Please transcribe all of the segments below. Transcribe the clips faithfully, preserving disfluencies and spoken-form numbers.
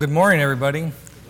Good morning, everybody.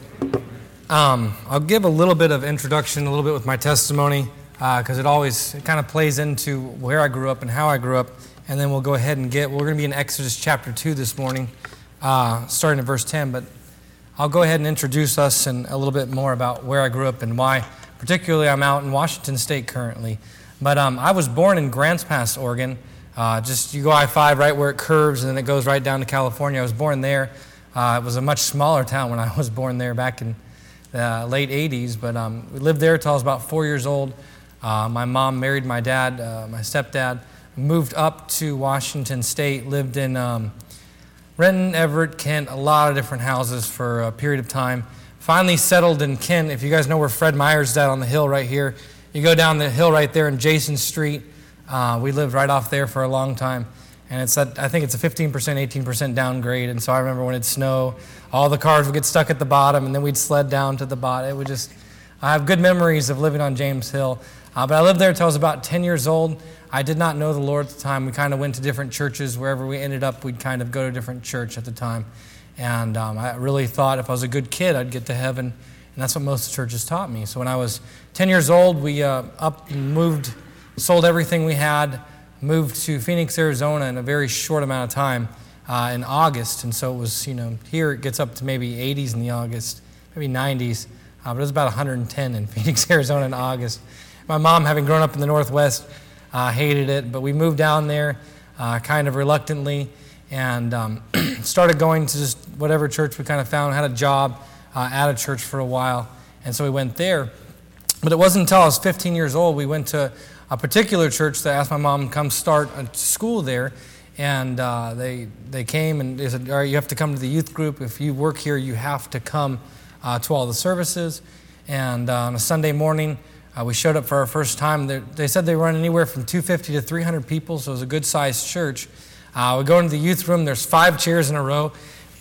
Um, I'll give a little bit of introduction, a little bit with my testimony, because uh, it always it kind of plays into where I grew up and how I grew up, and then we'll go ahead and get, we're going to be in Exodus chapter two this morning, uh, starting at verse ten, but I'll go ahead and introduce us and a little bit more about where I grew up and why, particularly I'm out in Washington State currently. But um, I was born in Grants Pass, Oregon. Uh, just you go I five right where it curves, and then it goes right down to California. I was born there. Uh, it was a much smaller town when I was born there back in the late eighties, but um, we lived there until I was about four years old. Uh, my mom married my dad, uh, my stepdad, moved up to Washington State, lived in um, Renton, Everett, Kent, a lot of different houses for a period of time. Finally settled in Kent. If you guys know where Fred Meyer's at on the hill right here, you go down the hill right there in Jason Street. Uh, we lived right off there for a long time. And it's at, I think it's a fifteen percent, eighteen percent downgrade. And so I remember when it'd snow, all the cars would get stuck at the bottom, and then we'd sled down to the bottom. It would just, I have good memories of living on James Hill. Uh, but I lived there until I was about ten years old. I did not know the Lord at the time. We kind of went to different churches. Wherever we ended up, we'd kind of go to a different church at the time. And um, I really thought if I was a good kid, I'd get to heaven. And that's what most of the churches taught me. So when I was ten years old, we uh, up and moved, sold everything we had, moved to Phoenix, Arizona in a very short amount of time uh, in August. And so it was, you know, here it gets up to maybe eighties in the August, maybe nineties. Uh, but it was about one hundred ten in Phoenix, Arizona in August. My mom, having grown up in the Northwest, uh, hated it. But we moved down there uh, kind of reluctantly and um, started going to just whatever church we kind of found, had a job uh, at a church for a while. And so we went there. But it wasn't until I was fifteen years old we went to a particular church that asked my mom to come start a school there, and uh, they they came and they said, all right, you have to come to the youth group. If you work here, you have to come uh, to all the services. And uh, on a Sunday morning, uh, we showed up for our first time. They, they said they run anywhere from two hundred fifty to three hundred people, so it was a good-sized church. Uh, we go into the youth room. There's five chairs in a row.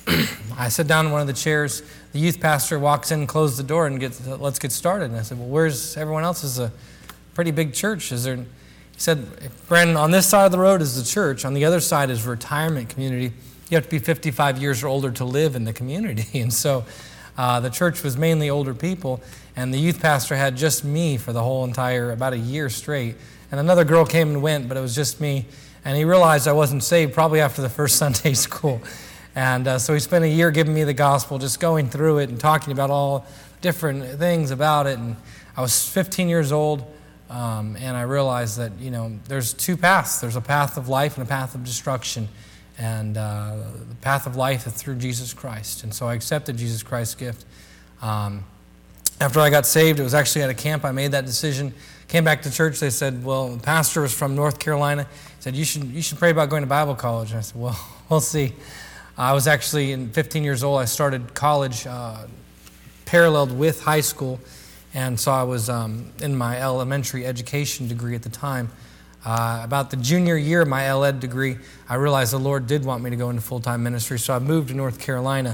I sit down in one of the chairs. The youth pastor walks in, closes the door, and gets, let's get started. And I said, well, where's everyone else? Is a pretty big church. Is there? He said, Brandon, on this side of the road is the church. On the other side is retirement community. You have to be fifty-five years or older to live in the community. And so uh, the church was mainly older people, and the youth pastor had just me for the whole entire, about a year straight. And another girl came and went, but it was just me. And he realized I wasn't saved probably after the first Sunday school. And uh, so he spent a year giving me the gospel, just going through it and talking about all different things about it. And I was fifteen years old. Um, and I realized that, you know, there's two paths. There's a path of life and a path of destruction. And uh, the path of life is through Jesus Christ. And so I accepted Jesus Christ's gift. Um, after I got saved, it was actually at a camp. I made that decision. Came back to church. They said, well, the pastor was from North Carolina. He said, you should, you should pray about going to Bible college. And I said, well, we'll see. I was actually, in fifteen years old, I started college uh, paralleled with high school. And so I was um, in my elementary education degree at the time. Uh, about the junior year of my L Ed degree, I realized the Lord did want me to go into full-time ministry, so I moved to North Carolina.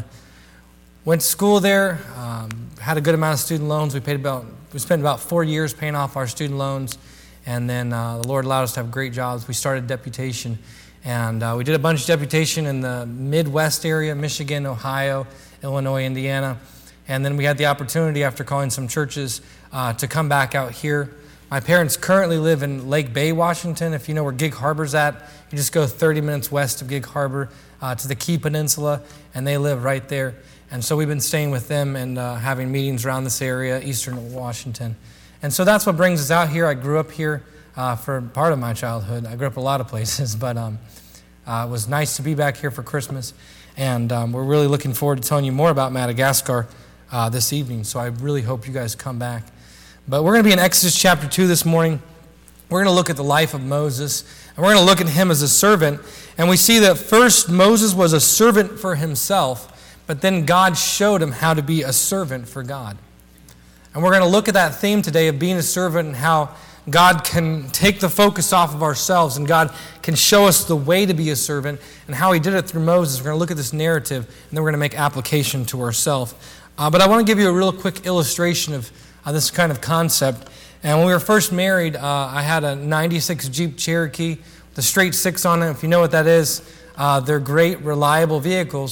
Went to school there, um, had a good amount of student loans. We paid about, we spent about four years paying off our student loans, and then uh, the Lord allowed us to have great jobs. We started deputation, and uh, we did a bunch of deputation in the Midwest area, Michigan, Ohio, Illinois, Indiana. And then we had the opportunity, after calling some churches, uh, to come back out here. My parents currently live in Lake Bay, Washington. If you know where Gig Harbor's at, you just go thirty minutes west of Gig Harbor uh, to the Key Peninsula, and they live right there. And so we've been staying with them and uh, having meetings around this area, eastern Washington. And so that's what brings us out here. I grew up here uh, for part of my childhood. I grew up a lot of places, but um, uh, it was nice to be back here for Christmas. And um, we're really looking forward to telling you more about Madagascar Uh, this evening, so I really hope you guys come back. But we're going to be in Exodus chapter two this morning. We're going to look at the life of Moses, and we're going to look at him as a servant. And we see that first Moses was a servant for himself, but then God showed him how to be a servant for God. And we're going to look at that theme today of being a servant and how God can take the focus off of ourselves, and God can show us the way to be a servant and how he did it through Moses. We're going to look at this narrative, and then we're going to make application to ourselves. Uh, but I want to give you a real quick illustration of uh, this kind of concept. And when we were first married, uh, I had a ninety-six Jeep Cherokee with a straight six on it. If you know what that is, uh, they're great, reliable vehicles. The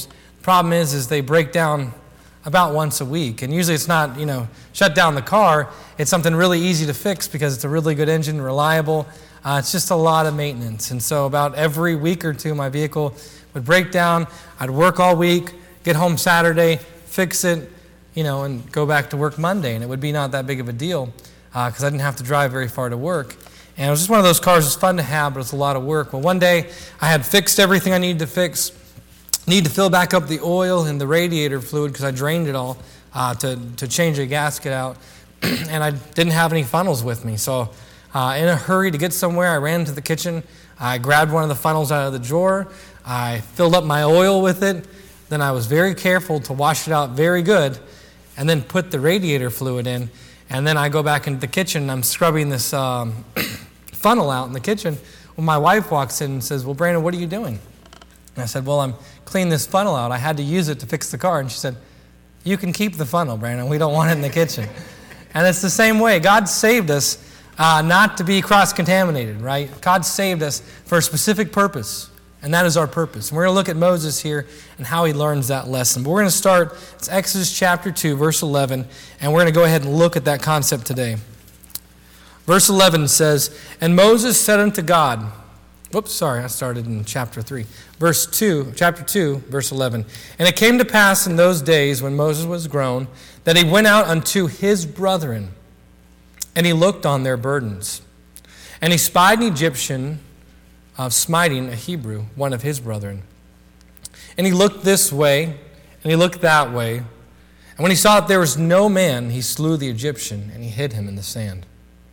Problem is, is they break down about once a week. And usually it's not, you know, shut down the car. It's something really easy to fix because it's a really good engine, reliable. Uh, it's just a lot of maintenance. And so about every week or two, my vehicle would break down. I'd work all week, get home Saturday, fix it, you know, and go back to work Monday. And it would be not that big of a deal because uh, I didn't have to drive very far to work. And it was just one of those cars. It's fun to have, but it's a lot of work. Well, one day I had fixed everything I needed to fix. Need to fill back up the oil and the radiator fluid because I drained it all uh, to, to change a gasket out. And I didn't have any funnels with me. So uh, in a hurry to get somewhere, I ran to the kitchen. I grabbed one of the funnels out of the drawer. I filled up my oil with it. Then I was very careful to wash it out very good and then put the radiator fluid in. And then I go back into the kitchen and I'm scrubbing this um, funnel out in the kitchen. Well, my wife walks in and says, "Well, Brandon, what are you doing?" And I said, "Well, I'm cleaning this funnel out. I had to use it to fix the car." And she said, "You can keep the funnel, Brandon. We don't want it in the kitchen." And it's the same way. God saved us uh, not to be cross-contaminated, right? God saved us for a specific purpose, and that is our purpose. And we're going to look at Moses here and how he learns that lesson. But we're going to start, it's Exodus chapter two, verse eleven, and we're going to go ahead and look at that concept today. Verse eleven says, "And Moses said unto God," Whoops, sorry, I started in chapter three. Verse two, chapter two, verse eleven. "And it came to pass in those days when Moses was grown, that he went out unto his brethren, and he looked on their burdens. And he spied an Egyptian uh, smiting a Hebrew, one of his brethren. And he looked this way, and he looked that way. And when he saw that there was no man, he slew the Egyptian, and he hid him in the sand.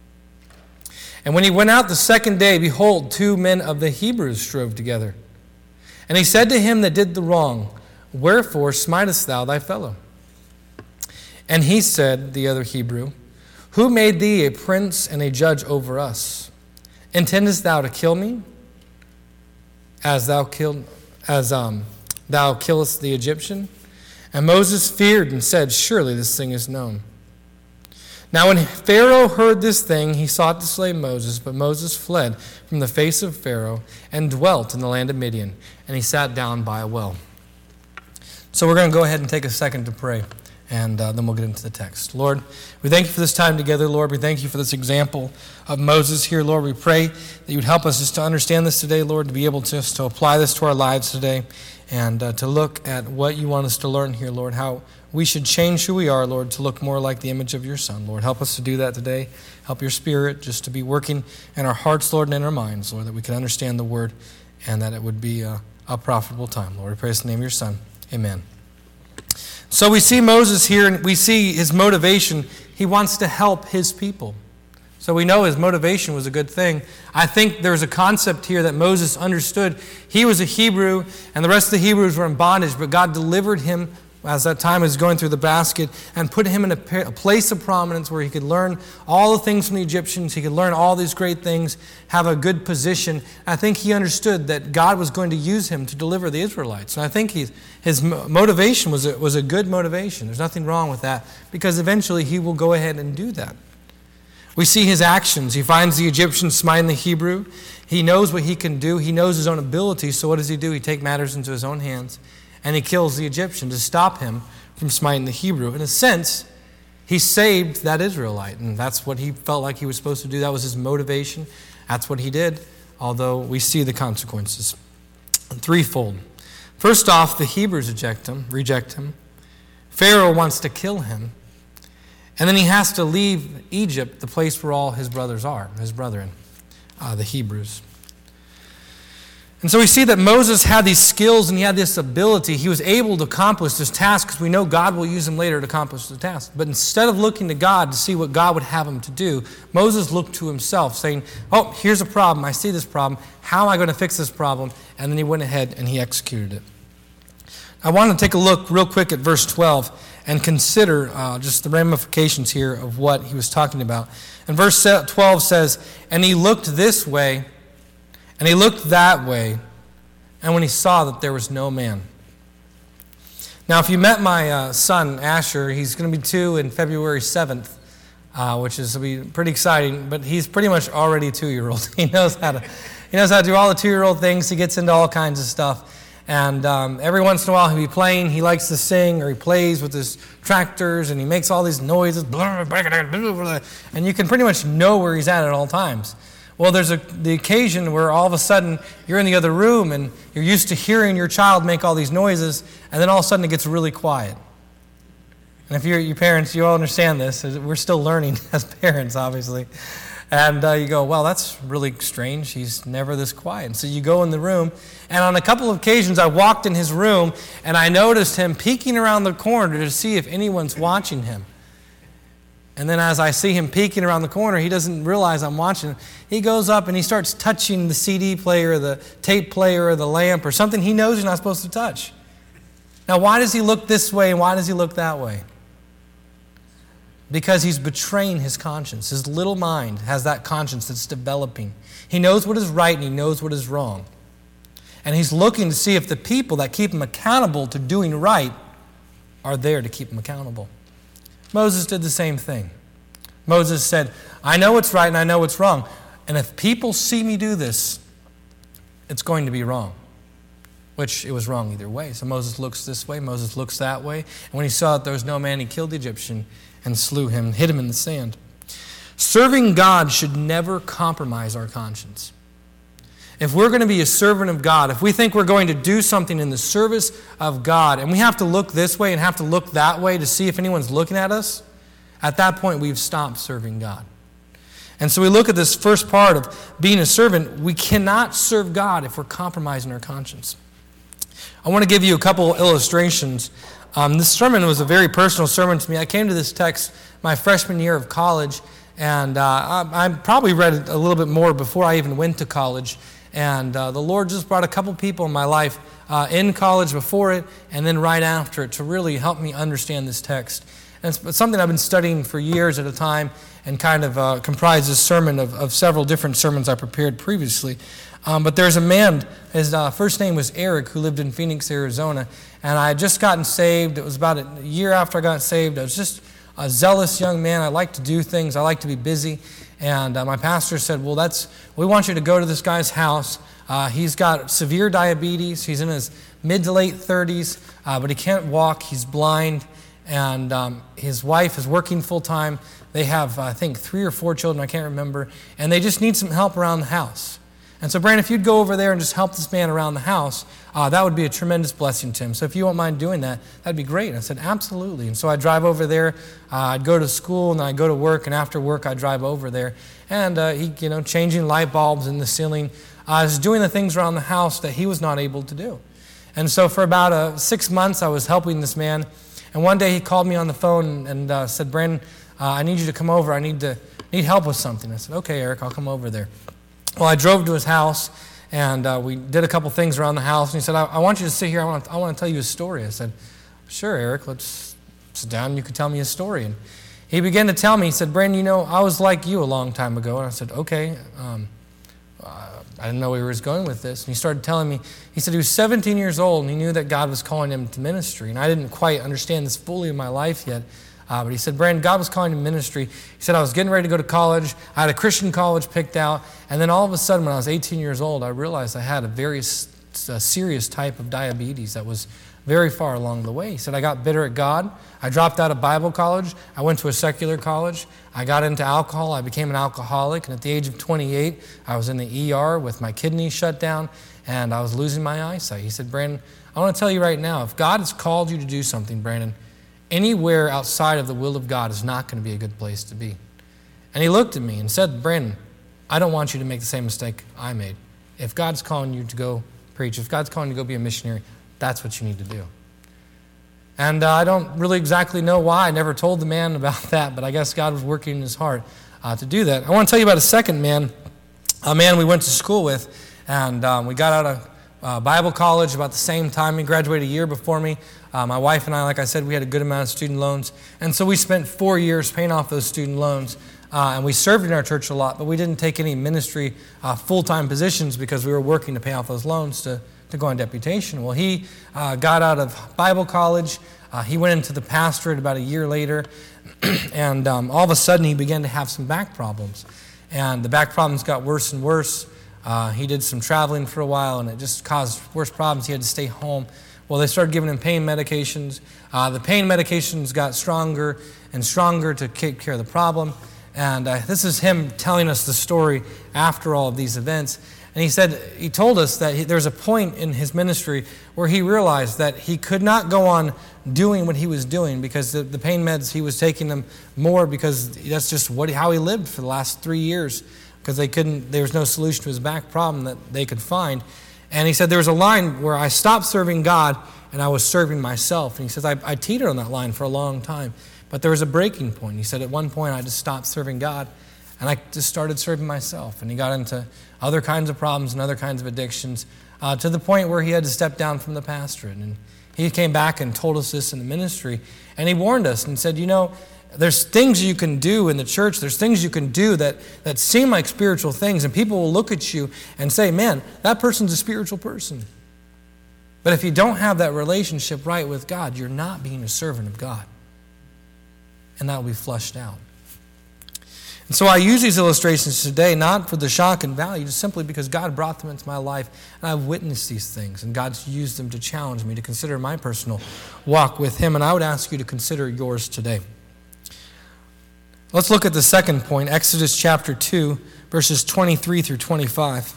And when he went out the second day, behold, two men of the Hebrews strove together. And he said to him that did the wrong, Wherefore smitest thou thy fellow? And he said, the other Hebrew, Who made thee a prince and a judge over us? Intendest thou to kill me, as thou killed, as um, thou killest the Egyptian? And Moses feared and said, Surely this thing is known. Now when Pharaoh heard this thing, he sought to slay Moses, but Moses fled from the face of Pharaoh and dwelt in the land of Midian, and he sat down by a well." So we're going to go ahead and take a second to pray, and uh, then we'll get into the text. Lord, we thank you for this time together, Lord. We thank you for this example of Moses here, Lord. We pray that you would help us just to understand this today, Lord, to be able to, just to apply this to our lives today, and uh, to look at what you want us to learn here, Lord, how we should change who we are, Lord, to look more like the image of your Son. Lord, help us to do that today. Help your Spirit just to be working in our hearts, Lord, and in our minds, Lord, that we can understand the Word and that it would be a, a profitable time. Lord, we pray in the name of your Son. Amen. So we see Moses here, and we see his motivation. He wants to help his people. So we know his motivation was a good thing. I think there's a concept here that Moses understood. He was a Hebrew, and the rest of the Hebrews were in bondage, but God delivered him as that time was going through the basket and put him in a place of prominence where he could learn all the things from the Egyptians. He could learn all these great things, have a good position. I think he understood that God was going to use him to deliver the Israelites. And I think he, his motivation was a, was a good motivation. There's nothing wrong with that because eventually he will go ahead and do that. We see his actions. He finds the Egyptian smiting the Hebrew. He knows what he can do. He knows his own ability. So what does he do? He takes matters into his own hands. And he kills the Egyptian to stop him from smiting the Hebrew. In a sense, he saved that Israelite. And that's what he felt like he was supposed to do. That was his motivation. That's what he did, although we see the consequences. Threefold. First off, the Hebrews reject him. Reject him. Pharaoh wants to kill him. And then he has to leave Egypt, the place where all his brothers are, his brethren, uh, the Hebrews. And so we see that Moses had these skills and he had this ability. He was able to accomplish this task because we know God will use him later to accomplish the task. But instead of looking to God to see what God would have him to do, Moses looked to himself saying, oh, here's a problem. I see this problem. How am I going to fix this problem? And then he went ahead and he executed it. I want to take a look real quick at verse twelve and consider uh, just the ramifications here of what he was talking about. And verse twelve says, and he looked this way, and he looked that way, and when he saw that there was no man. Now, if you met my uh, son, Asher, he's going to be two in February seventh, uh, which is will be pretty exciting, but he's pretty much already a two-year-old. He knows how to he knows how to do all the two-year-old things. He gets into all kinds of stuff. And um, every once in a while he'll be playing. He likes to sing, or he plays with his tractors, and he makes all these noises. And you can pretty much know where he's at at all times. Well, there's a, the occasion where all of a sudden you're in the other room, and you're used to hearing your child make all these noises, and then all of a sudden it gets really quiet. And if you're your parents, you all understand this. We're still learning as parents, obviously. And uh, you go, well, that's really strange. He's never this quiet. And so you go in the room, and on a couple of occasions I walked in his room, and I noticed him peeking around the corner to see if anyone's watching him. And then as I see him peeking around the corner, he doesn't realize I'm watching him. He goes up and he starts touching the C D player or the tape player or the lamp or something he knows he's not supposed to touch. Now, why does he look this way and why does he look that way? Because he's betraying his conscience. His little mind has that conscience that's developing. He knows what is right and he knows what is wrong. And he's looking to see if the people that keep him accountable to doing right are there to keep him accountable. Moses did the same thing. Moses said, I know what's right and I know what's wrong. And if people see me do this, it's going to be wrong. Which it was wrong either way. So Moses looks this way, Moses looks that way. And when he saw that there was no man, he killed the Egyptian and slew him, hid him in the sand. Serving God should never compromise our conscience. If we're going to be a servant of God, if we think we're going to do something in the service of God, and we have to look this way and have to look that way to see if anyone's looking at us, at that point we've stopped serving God. And so we look at this first part of being a servant. We cannot serve God if we're compromising our conscience. I want to give you a couple illustrations. Um, this sermon was a very personal sermon to me. I came to this text my freshman year of college, and uh, I, I probably read it a little bit more before I even went to college. And uh, the Lord just brought a couple people in my life uh, in college before it and then right after it to really help me understand this text. And it's something I've been studying for years at a time and kind of uh, comprised this sermon of, of several different sermons I prepared previously. Um, but there's a man, his uh, first name was Eric, who lived in Phoenix, Arizona. And I had just gotten saved. It was about a year after I got saved. I was just a zealous young man. I like to do things. I like to be busy. And uh, my pastor said, well, that's we want you to go to this guy's house. Uh, he's got severe diabetes. He's in his mid to late thirties, uh, but he can't walk. He's blind. And um, his wife is working full-time. They have, I think, three or four children. I can't remember. And they just need some help around the house. And so, Brandon, if you'd go over there and just help this man around the house, uh, that would be a tremendous blessing to him. So if you won't mind doing that, that'd be great. And I said, absolutely. And so I'd drive over there. Uh, I'd go to school, and then I'd go to work. And after work, I'd drive over there. And uh, he, you know, changing light bulbs in the ceiling. I was doing the things around the house that he was not able to do. And so for about uh, six months, I was helping this man. And one day he called me on the phone and uh, said, Brandon, uh, I need you to come over. I need to need help with something. I said, okay, Eric, I'll come over there. Well, I drove to his house, and uh, we did a couple things around the house. And he said, I, I want you to sit here. I want to, I want to tell you a story. I said, sure, Eric, let's sit down and you can tell me a story. And he began to tell me, he said, Brandon, you know, I was like you a long time ago. And I said, okay. Um, uh, I didn't know where he was going with this. And he started telling me, he said he was seventeen years old, and he knew that God was calling him to ministry. And I didn't quite understand this fully in my life yet. Uh, but he said, Brandon, God was calling him to ministry. He said, I was getting ready to go to college. I had a Christian college picked out. And then all of a sudden, when I was eighteen years old, I realized I had a very a serious type of diabetes that was very far along the way. He said, I got bitter at God. I dropped out of Bible college. I went to a secular college. I got into alcohol. I became an alcoholic. And at the age of twenty-eight, I was in the E R with my kidneys shut down, and I was losing my eyesight. He said, Brandon, I want to tell you right now, if God has called you to do something, Brandon, anywhere outside of the will of God is not going to be a good place to be. And he looked at me and said, Brandon, I don't want you to make the same mistake I made. If God's calling you to go preach, if God's calling you to go be a missionary, that's what you need to do. And uh, I don't really exactly know why. I never told the man about that, but I guess God was working in his heart uh, to do that. I want to tell you about a second man, a man we went to school with, and um, we got out of uh, Bible college about the same time. He graduated a year before me. Uh, my wife and I, like I said, we had a good amount of student loans. And so we spent four years paying off those student loans. Uh, and we served in our church a lot, but we didn't take any ministry uh, full-time positions because we were working to pay off those loans to, to go on deputation. Well, he uh, got out of Bible college. Uh, he went into the pastorate about a year later. and um, all of a sudden, he began to have some back problems. And the back problems got worse and worse. Uh, he did some traveling for a while, and it just caused worse problems. He had to stay home. Well, they started giving him pain medications. Uh, the pain medications got stronger and stronger to take care of the problem. And uh, this is him telling us the story after all of these events. And he said, he told us that he, there's a point in his ministry where he realized that he could not go on doing what he was doing because the, the pain meds, he was taking them more because that's just what how he lived for the last three years because they couldn't, there was no solution to his back problem that they could find. And he said there was a line where I stopped serving God and I was serving myself. And he says, I, I teetered on that line for a long time, but there was a breaking point. He said at one point I just stopped serving God and I just started serving myself. And he got into other kinds of problems and other kinds of addictions uh, to the point where he had to step down from the pastorate. And he came back and told us this in the ministry. And he warned us and said, you know, there's things you can do in the church. There's things you can do that, that seem like spiritual things. And people will look at you and say, man, that person's a spiritual person. But if you don't have that relationship right with God, you're not being a servant of God. And that will be flushed out. And so I use these illustrations today not for the shock and value, just simply because God brought them into my life and I've witnessed these things and God's used them to challenge me to consider my personal walk with Him. And I would ask you to consider yours today. Let's look at the second point, Exodus chapter two, verses twenty-three through twenty-five.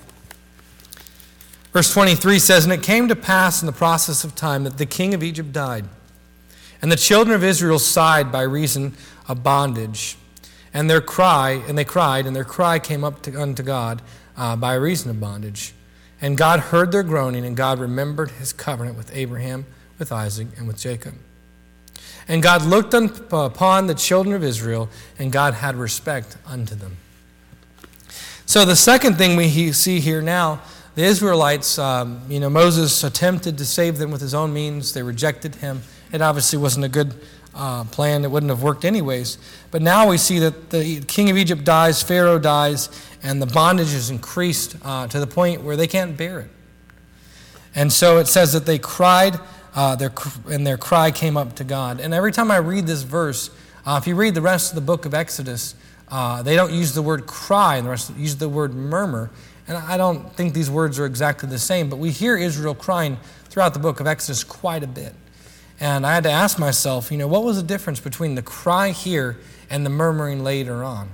Verse twenty-three says, And it came to pass in the process of time that the king of Egypt died, and the children of Israel sighed by reason of bondage. And their cry, and they cried, and their cry came up to, unto God uh, by reason of bondage. And God heard their groaning, and God remembered His covenant with Abraham, with Isaac, and with Jacob. And God looked un- upon the children of Israel, and God had respect unto them. So the second thing we he- see here now, the Israelites, um, you know, Moses attempted to save them with his own means. They rejected him. It obviously wasn't a good Uh, plan. It wouldn't have worked anyways. But now we see that the king of Egypt dies, Pharaoh dies, and the bondage is increased uh, to the point where they can't bear it. And so it says that they cried, uh, their, and their cry came up to God. And every time I read this verse, uh, if you read the rest of the book of Exodus, uh, they don't use the word cry, and the rest use the word murmur. And I don't think these words are exactly the same, but we hear Israel crying throughout the book of Exodus quite a bit. And I had to ask myself, you know, what was the difference between the cry here and the murmuring later on?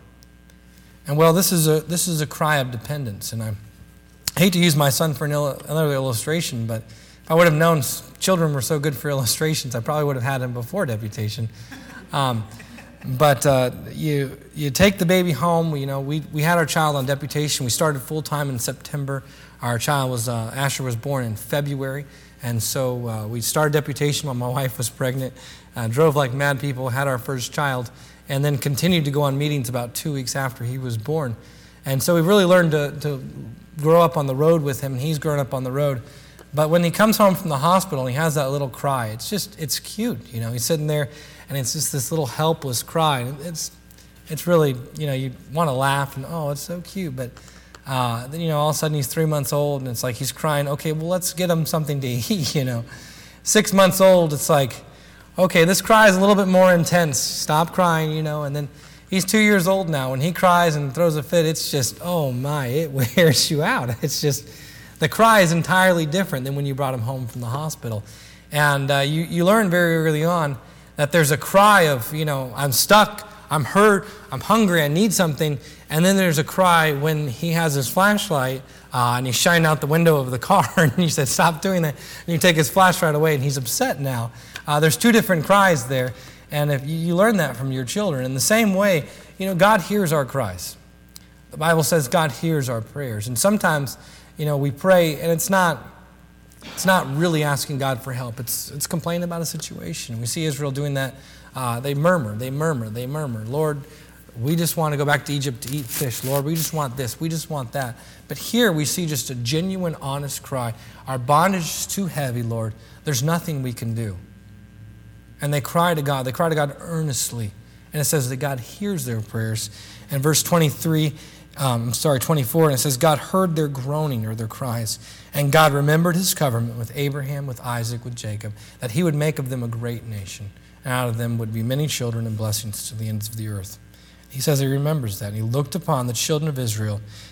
And well, this is a this is a cry of dependence. And I hate to use my son for an il- another illustration, but if I would have known children were so good for illustrations, I probably would have had him before deputation. Um, but uh, you you take the baby home. You know, we we had our child on deputation. We started full time in September. Our child was uh, Asher was born in February. And so uh, we started deputation while my wife was pregnant, uh, drove like mad people, had our first child, and then continued to go on meetings about two weeks after he was born. And so we really learned to, to grow up on the road with him, and he's grown up on the road. But when he comes home from the hospital and he has that little cry, it's just, it's cute. You know, he's sitting there, and it's just this little helpless cry. And it's, it's really, you know, you want to laugh, and oh, it's so cute, but Uh, then, you know, all of a sudden he's three months old and it's like he's crying, okay, well, let's get him something to eat, you know. Six months old, it's like, okay, this cry is a little bit more intense. Stop crying, you know. And then he's two years old now. When he cries and throws a fit, it's just, oh my, it wears you out. It's just, the cry is entirely different than when you brought him home from the hospital. And uh, you, you learn very early on that there's a cry of, you know, I'm stuck, I'm hurt, I'm hungry, I need something. And then there's a cry when he has his flashlight uh, and he's shining out the window of the car and you said, stop doing that. And you take his flashlight away and he's upset now. Uh, there's two different cries there. And if you, you learn that from your children. In the same way, you know, God hears our cries. The Bible says God hears our prayers. And sometimes, you know, we pray and it's not it's not really asking God for help. It's it's complaining about a situation. We see Israel doing that. Uh, they murmur, they murmur, they murmur. Lord, we just want to go back to Egypt to eat fish. Lord, we just want this, we just want that. But here we see just a genuine, honest cry. Our bondage is too heavy, Lord. There's nothing we can do. And they cry to God. They cry to God earnestly. And it says that God hears their prayers. And verse twenty-three, um, sorry, twenty-four, and it says, God heard their groaning or their cries. And God remembered His covenant with Abraham, with Isaac, with Jacob, that He would make of them a great nation. And out of them would be many children and blessings to the ends of the earth. He says He remembers that. And He looked upon the children of Israel,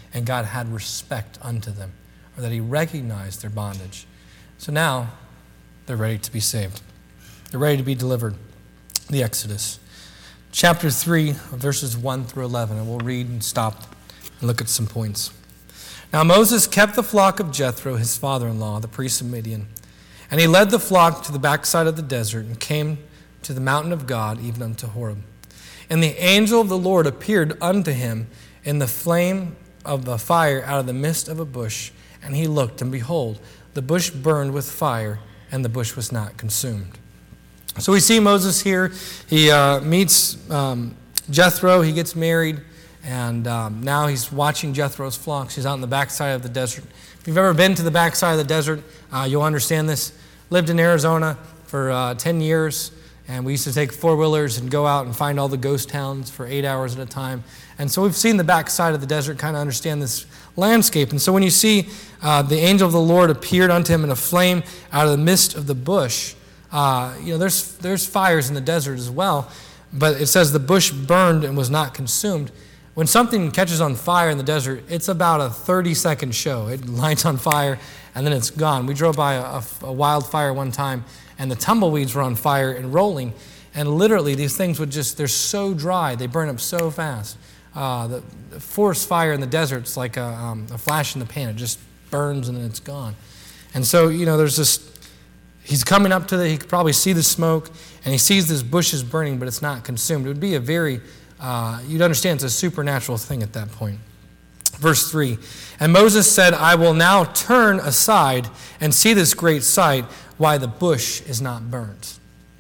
and God had respect unto them, or that he recognized their bondage. So now they're ready to be saved. They're ready to be delivered. The Exodus. Chapter three, verses one through eleven, and we'll read and stop and look at some points. Now Moses kept the flock of Jethro, his father-in-law, the priest of Midian. And he led the flock to the backside of the desert and came to the mountain of God, even unto Horeb. And the angel of the Lord appeared unto him in the flame of the fire out of the midst of a bush. And he looked, and behold, the bush burned with fire, and the bush was not consumed. So we see Moses here. He uh, meets um, Jethro. He gets married. And um, now he's watching Jethro's flocks. He's out in the backside of the desert. If you've ever been to the backside of the desert, uh, you'll understand this. Lived in Arizona for uh, ten years, and we used to take four-wheelers and go out and find all the ghost towns for eight hours at a time. And so we've seen the backside of the desert, kind of understand this landscape. And so when you see uh, the angel of the Lord appeared unto him in a flame out of the midst of the bush, uh, you know, there's there's fires in the desert as well, but it says the bush burned and was not consumed. When something catches on fire in the desert, it's about a thirty-second show. It lights on fire, and then it's gone. We drove by a, a wildfire one time, and the tumbleweeds were on fire and rolling, and literally these things would just, they're so dry, they burn up so fast. Uh, the, the forest fire in the desert is like a, um, a flash in the pan. It just burns, and then it's gone. And so, you know, there's this, he's coming up to the, he could probably see the smoke, and he sees this bush is burning, but it's not consumed. It would be a very Uh, you'd understand it's a supernatural thing at that point. Verse three, and Moses said, I will now turn aside and see this great sight, why the bush is not burnt.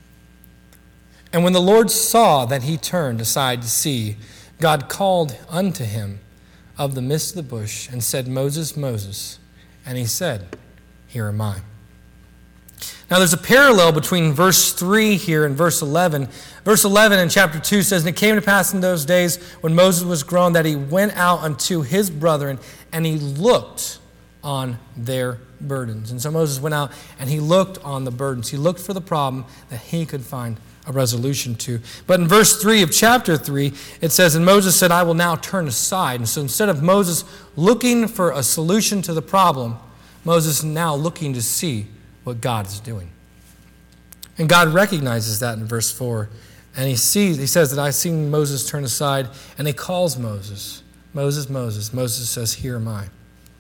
And when the Lord saw that he turned aside to see, God called unto him of the midst of the bush and said, Moses, Moses. And he said, Here am I. Now there's a parallel between verse three here and verse eleven. Verse eleven in chapter two says, And it came to pass in those days when Moses was grown that he went out unto his brethren and he looked on their burdens. And so Moses went out and he looked on the burdens. He looked for the problem that he could find a resolution to. But in verse three of chapter three, it says, And Moses said, I will now turn aside. And so instead of Moses looking for a solution to the problem, Moses is now looking to see what God is doing. And God recognizes that in verse four. And he sees, he says that I've seen Moses turn aside, and he calls Moses. Moses, Moses. Moses says, Here am I.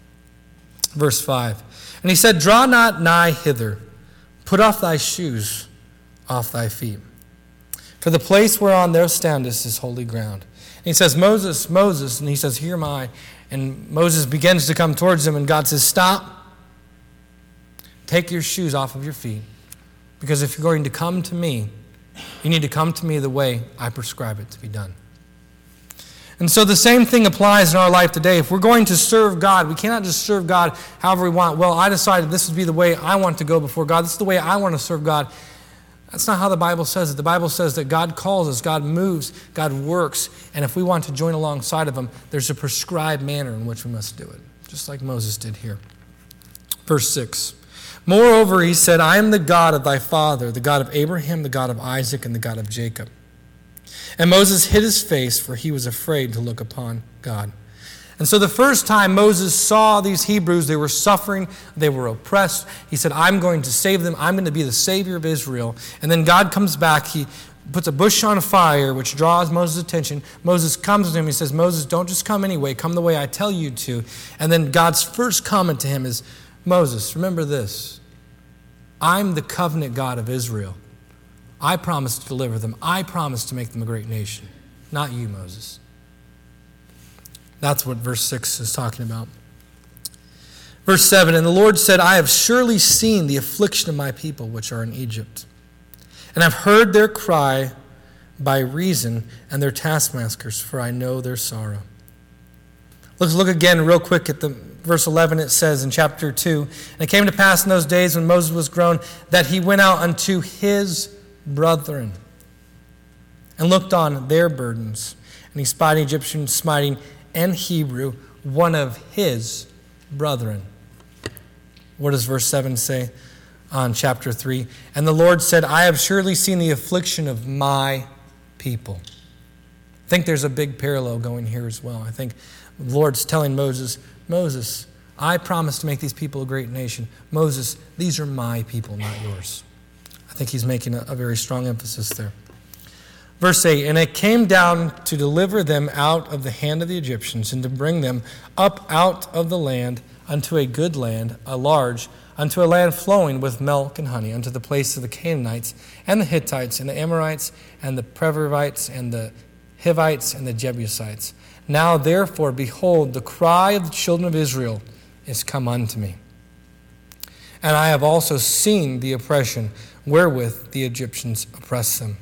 Verse five. And he said, Draw not nigh hither. Put off thy shoes off thy feet. For the place whereon thou standest is holy ground. And he says, Moses, Moses. And he says, Here am I. And Moses begins to come towards him, and God says, Stop. Take your shoes off of your feet, because if you're going to come to me, you need to come to me the way I prescribe it to be done. And so the same thing applies in our life today. If we're going to serve God, we cannot just serve God however we want. Well, I decided this would be the way I want to go before God. This is the way I want to serve God. That's not how the Bible says it. The Bible says that God calls us, God moves, God works, and if we want to join alongside of him, there's a prescribed manner in which we must do it, just like Moses did here. Verse six. Moreover, he said, I am the God of thy father, the God of Abraham, the God of Isaac, and the God of Jacob. And Moses hid his face, for he was afraid to look upon God. And so the first time Moses saw these Hebrews, they were suffering, they were oppressed. He said, I'm going to save them. I'm going to be the Savior of Israel. And then God comes back. He puts a bush on fire, which draws Moses' attention. Moses comes to him. He says, Moses, don't just come anyway. Come the way I tell you to. And then God's first comment to him is, Moses, remember this. I'm the covenant God of Israel. I promised to deliver them. I promised to make them a great nation. Not you, Moses. That's what verse six is talking about. Verse seven, and the Lord said, I have surely seen the affliction of my people which are in Egypt, and I've heard their cry by reason and their taskmasters, for I know their sorrow. Let's look again real quick at the verse eleven. It says in chapter two, and it came to pass in those days when Moses was grown that he went out unto his brethren and looked on their burdens. And he spied an Egyptian smiting an Hebrew, one of his brethren. What does verse seven say on chapter three? And the Lord said, I have surely seen the affliction of my people. I think there's a big parallel going here as well. I think The Lord's telling Moses, Moses, I promised to make these people a great nation. Moses, these are my people, not yours. I think he's making a, a very strong emphasis there. Verse eight, and it came down to deliver them out of the hand of the Egyptians and to bring them up out of the land unto a good land, a large, unto a land flowing with milk and honey, unto the place of the Canaanites and the Hittites and the Amorites and the Perizzites and the Hivites and the Jebusites. Now therefore, behold, the cry of the children of Israel is come unto me. And I have also seen the oppression wherewith the Egyptians oppress them.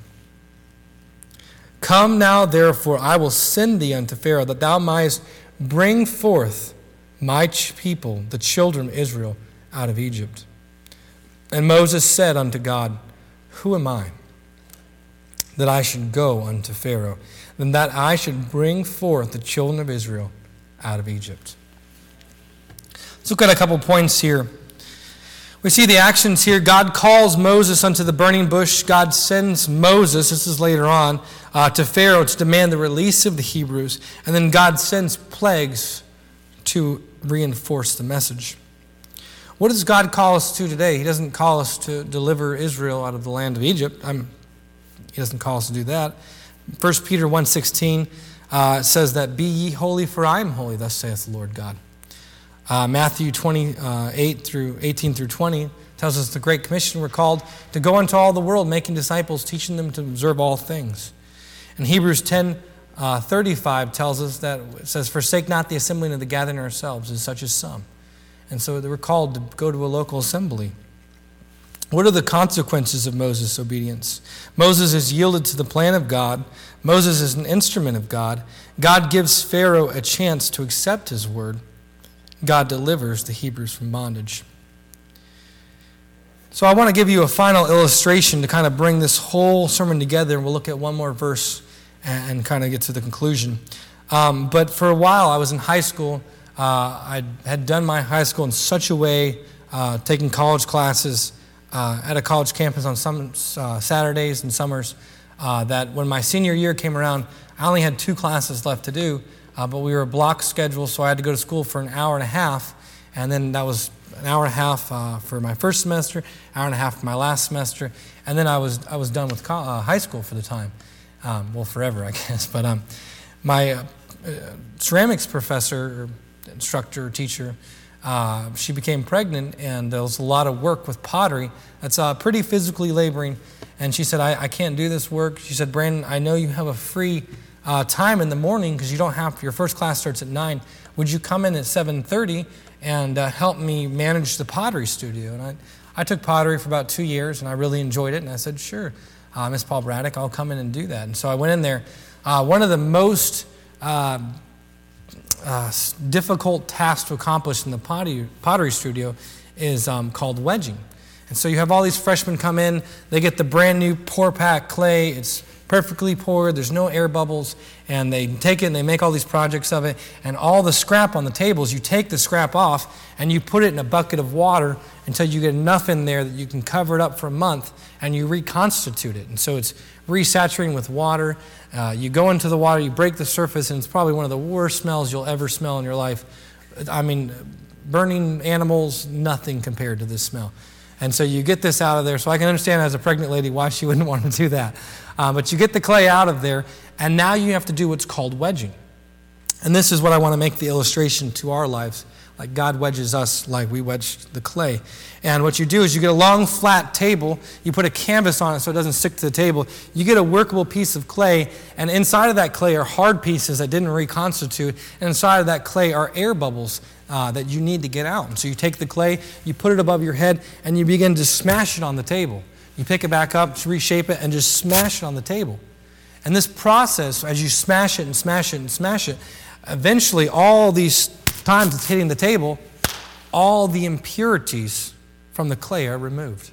Come now, therefore, I will send thee unto Pharaoh, that thou mightest bring forth my people, the children of Israel, out of Egypt. And Moses said unto God, Who am I, that I should go unto Pharaoh, than that I should bring forth the children of Israel out of Egypt? Let's look at a couple points here. We see the actions here. God calls Moses unto the burning bush. God sends Moses, this is later on, uh, to Pharaoh to demand the release of the Hebrews. And then God sends plagues to reinforce the message. What does God call us to today? He doesn't call us to deliver Israel out of the land of Egypt. I'm, he doesn't call us to do that. First Peter one sixteen uh, says that, Be ye holy, for I am holy, thus saith the Lord God. Uh, Matthew twenty-eight through eighteen through twenty tells us the Great Commission. We're called to go into all the world, making disciples, teaching them to observe all things. And Hebrews ten thirty-five tells us that, it says, Forsake not the assembling of the gathering ourselves, as such as some. And so they were called to go to a local assembly. What are the consequences of Moses' obedience? Moses is yielded to the plan of God. Moses is an instrument of God. God gives Pharaoh a chance to accept his word. God delivers the Hebrews from bondage. So I want to give you a final illustration to kind of bring this whole sermon together, and we'll look at one more verse and, and kind of get to the conclusion. Um, but for a while, I was in high school. Uh, I had done my high school in such a way, uh, taking college classes uh, at a college campus on some uh, Saturdays and summers, uh, that when my senior year came around, I only had two classes left to do. Uh, but we were a block schedule, so I had to go to school for an hour and a half, and then that was an hour and a half uh, for my first semester, hour and a half for my last semester, and then I was I was done with co- uh, high school for the time, um, well, forever, I guess. But um, my uh, uh, ceramics professor, or instructor, teacher, uh, she became pregnant, and there was a lot of work with pottery. That's uh, pretty physically laboring, and she said, I, I can't do this work. She said, Brandon, I know you have a free Uh, time in the morning because you don't have, your first class starts at nine. Would you come in at seven thirty and uh, help me manage the pottery studio? And I, I took pottery for about two years and I really enjoyed it. And I said, sure, uh, Miss Paul Braddock, I'll come in and do that. And so I went in there. Uh, one of the most uh, uh, difficult tasks to accomplish in the pottery, pottery studio is um, called wedging. And so you have all these freshmen come in. They get the brand new pour pack clay. It's perfectly poured, there's no air bubbles, and they take it and they make all these projects of it, and all the scrap on the tables, you take the scrap off and you put it in a bucket of water until you get enough in there that you can cover it up for a month, and you reconstitute it. And so it's resaturating with water. Uh, you go into the water, you break the surface, and it's probably one of the worst smells you'll ever smell in your life. I mean, burning animals, nothing compared to this smell. And so you get this out of there. So I can understand as a pregnant lady why she wouldn't want to do that. Uh, but you get the clay out of there, and now you have to do what's called wedging. And this is what I want to make the illustration to our lives. Like God wedges us like we wedge the clay. And what you do is you get a long flat table, you put a canvas on it so it doesn't stick to the table, you get a workable piece of clay, and inside of that clay are hard pieces that didn't reconstitute, and inside of that clay are air bubbles uh, that you need to get out. And so you take the clay, you put it above your head, and you begin to smash it on the table. You pick it back up, reshape it, and just smash it on the table. And this process, as you smash it and smash it and smash it, eventually all these times it's hitting the table, all the impurities from the clay are removed.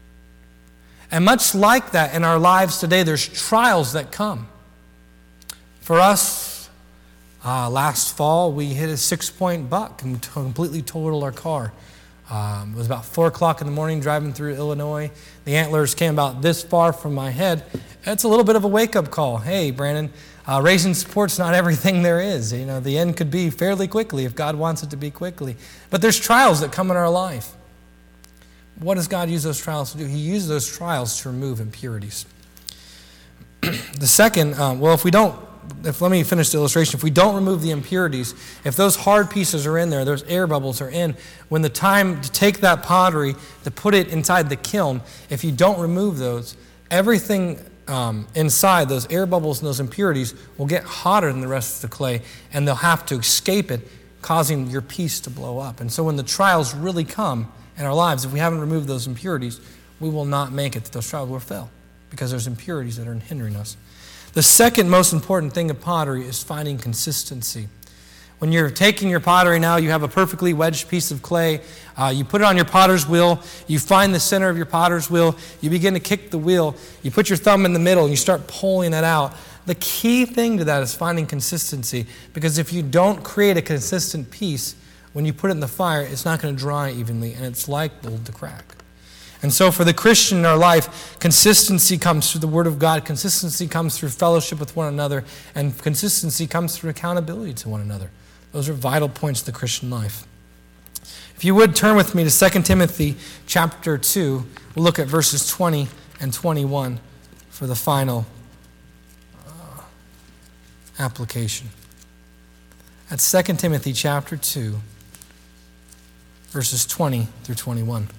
And much like that in our lives today, there's trials that come. For us, uh, last fall, we hit a six-point buck and completely totaled our car. Um, it was about four o'clock in the morning driving through Illinois. The antlers came about this far from my head. It's a little bit of a wake-up call. Hey, Brandon, uh, raising support's not everything there is. You know, the end could be fairly quickly if God wants it to be quickly. But there's trials that come in our life. What does God use those trials to do? He uses those trials to remove impurities. The second, um, well, if we don't, if let me finish the illustration. If we don't remove the impurities, if those hard pieces are in there, those air bubbles are in, when the time to take that pottery, to put it inside the kiln, if you don't remove those, everything um, inside, those air bubbles and those impurities, will get hotter than the rest of the clay, and they'll have to escape it, causing your piece to blow up. And so when the trials really come in our lives, if we haven't removed those impurities, we will not make it. Those trials will fail because there's impurities that are hindering us. The second most important thing of pottery is finding consistency. When you're taking your pottery now, you have a perfectly wedged piece of clay. Uh, you put it on your potter's wheel. You find the center of your potter's wheel. You begin to kick the wheel. You put your thumb in the middle and you start pulling it out. The key thing to that is finding consistency, because if you don't create a consistent piece, when you put it in the fire, it's not going to dry evenly, and it's liable to crack. And so for the Christian in our life, consistency comes through the Word of God. Consistency comes through fellowship with one another. And consistency comes through accountability to one another. Those are vital points of the Christian life. If you would turn with me to Second Timothy chapter two, we'll look at verses twenty and twenty-one for the final uh, application. At Second Timothy chapter two, verses twenty through twenty-one.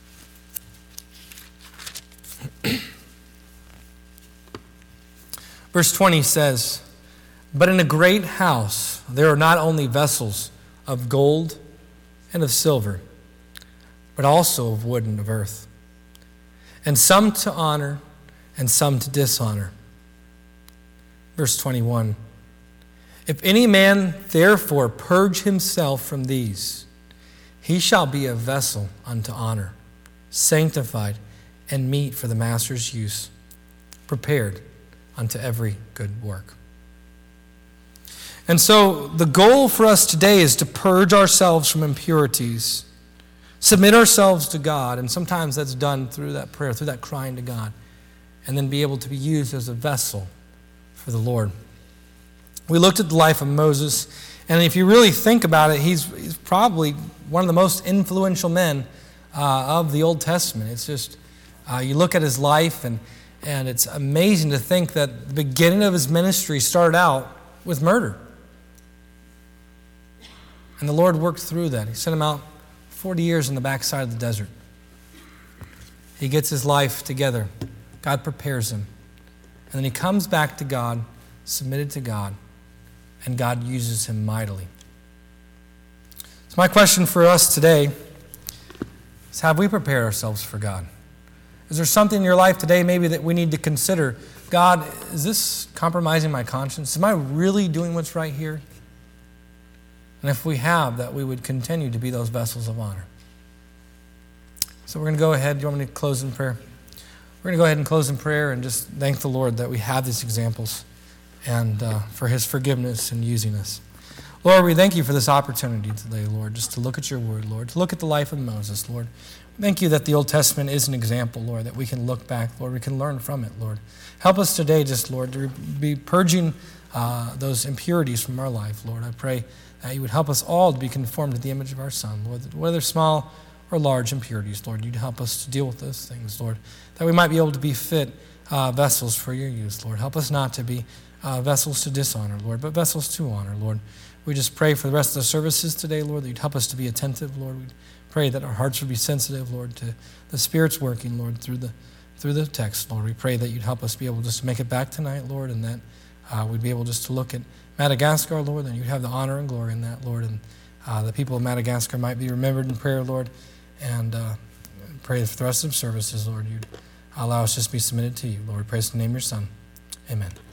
Verse twenty says, "But in a great house there are not only vessels of gold and of silver, but also of wood and of earth, and some to honor and some to dishonor." Verse twenty-one, "If any man therefore purge himself from these, he shall be a vessel unto honor, sanctified and meet for the master's use, prepared unto every good work." And so the goal for us today is to purge ourselves from impurities, submit ourselves to God, and sometimes that's done through that prayer, through that crying to God, and then be able to be used as a vessel for the Lord. We looked at the life of Moses, and if you really think about it, he's, he's probably one of the most influential men uh, of the Old Testament. It's just, uh, you look at his life, and, and it's amazing to think that the beginning of his ministry started out with murder. And the Lord worked through that. He sent him out forty years in the backside of the desert. He gets his life together. God prepares him. And then he comes back to God, submitted to God, and God uses him mightily. So my question for us today is, have we prepared ourselves for God? Is there something in your life today maybe that we need to consider? God, is this compromising my conscience? Am I really doing what's right here? And if we have, that we would continue to be those vessels of honor. So we're going to go ahead. Do you want me to close in prayer? We're going to go ahead and close in prayer and just thank the Lord that we have these examples and uh, for his forgiveness and using us. Lord, we thank you for this opportunity today, Lord, just to look at your word, Lord, to look at the life of Moses, Lord. Thank you that the Old Testament is an example, Lord, that we can look back, Lord, we can learn from it, Lord. Help us today just, Lord, to be purging uh, those impurities from our life, Lord. I pray that you would help us all to be conformed to the image of our Son, Lord, whether small or large impurities, Lord, you'd help us to deal with those things, Lord, that we might be able to be fit uh, vessels for your use, Lord. Help us not to be uh, vessels to dishonor, Lord, but vessels to honor, Lord. We just pray for the rest of the services today, Lord, that you'd help us to be attentive, Lord. We pray that our hearts would be sensitive, Lord, to the Spirit's working, Lord, through the through the text, Lord. We pray that you'd help us be able just to make it back tonight, Lord, and that uh, we'd be able just to look at Madagascar, Lord, and you'd have the honor and glory in that, Lord, and uh, the people of Madagascar might be remembered in prayer, Lord, and uh, pray for the rest of services, Lord, you'd allow us just to be submitted to you, Lord. We praise in the name of your Son. Amen.